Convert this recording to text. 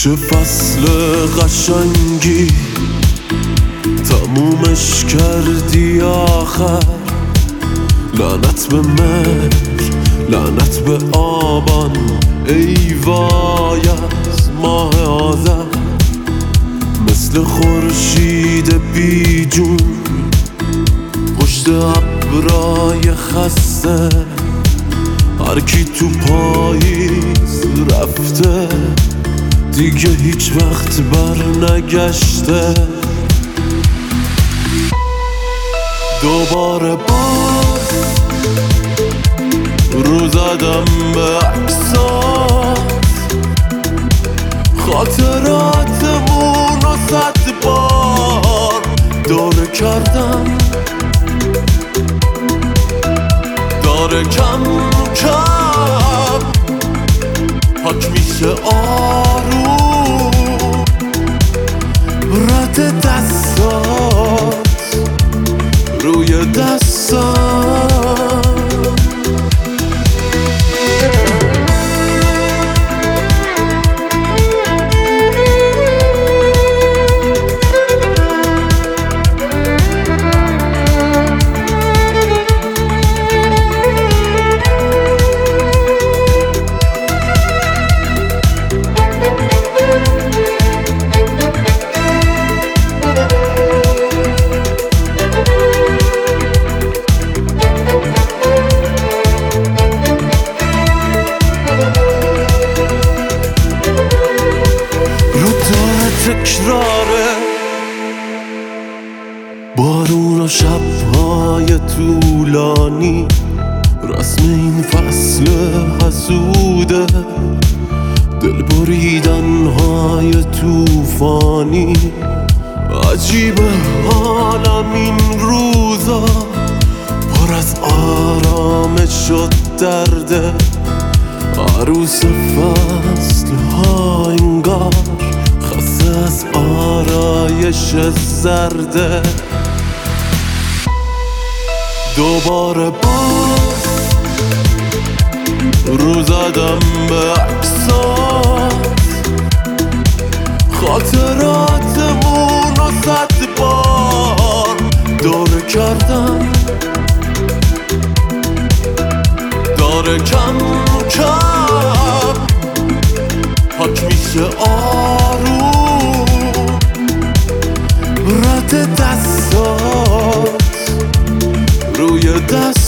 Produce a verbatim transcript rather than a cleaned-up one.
چه فصل قشنگی تمومش کردی آخر. لعنت به مهر، لعنت به آبان، ای وای از ماه آذر. مثل خورشید بی جون پشت ابرای خسته، هر کی تو پاییز رفته دیگه هیچ وقت بر نگشته. دوباره باز رو زدم به عکسات، خاطراتمون رو صد بار دوره کردم. داره کم کم پاک میشه آروم رد دستات روی دستم. تکراره بارون و شب‌های طولانی، رسم این فصل حسوده. دل بریدن‌های طوفانی، عجیبه حالم این روزا پر از آرامش و درده. عروس فصل‌ها انگار خسته از آرایش زرده. دوباره باز رو زدم به عکسات، خاطراتمون رو صد بار دوره کردم. داره کم کم پاک میشه آروم رد دستات روی دست